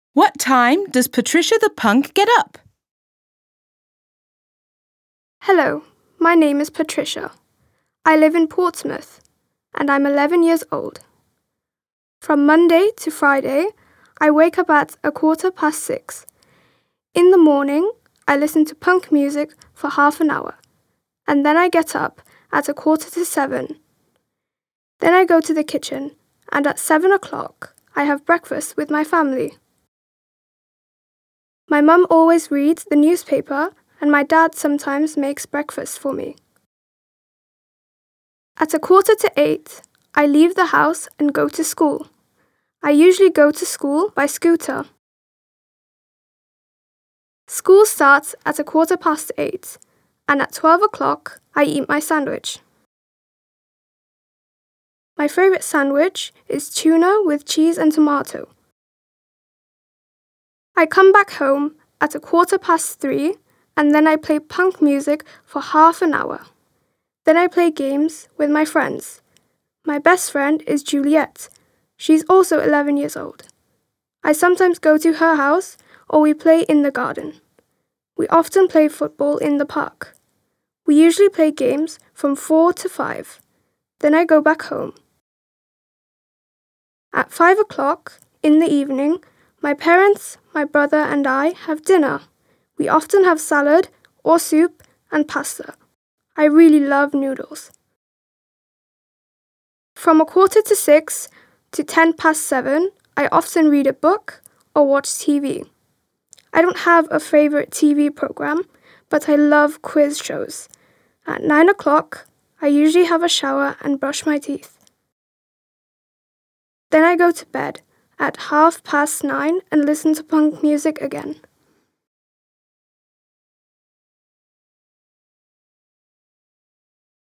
What time does Patricia the Punk get up? Hello, my name is Patricia. I live in Portsmouth, and I'm 11 years old. From Monday to Friday, I wake up at 6:15. In the morning, I listen to punk music for half an hour, and then I get up at 6:45. Then I go to the kitchen, and at 7 o'clock, I have breakfast with my family. My mum always reads the newspaper, and my dad sometimes makes breakfast for me. At 7:45, I leave the house and go to school. I usually go to school by scooter. School starts at 8:15, and at 12 o'clock, I eat my sandwich. My favourite sandwich is tuna with cheese and tomato. I come back home at 3:15, and then I play punk music for half an hour. Then I play games with my friends. My best friend is Juliet. She's also 11 years old. I sometimes go to her house or we play in the garden. We often play football in the park. We usually play games from 4 to 5. Then I go back home. At 5 o'clock in the evening, my parents, my brother and I have dinner. We often have salad or soup and pasta. I really love noodles. From 6:45 to 7:10, I often read a book or watch TV. I don't have a favourite TV program, but I love quiz shows. At 9 o'clock, I usually have a shower and brush my teeth. Then I go to bed at 9:30 and listen to punk music again.